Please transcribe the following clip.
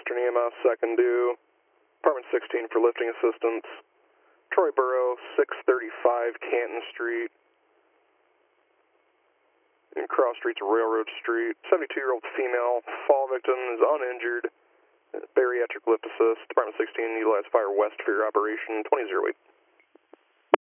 Western EMS, second due. Department 16 for lifting assistance. Troy Borough, 635 Canton Street. And cross streets Railroad Street. 72-year-old female, fall victim is uninjured. Bariatric lift assist. Department 16 utilized Fire West for your operation. 2008.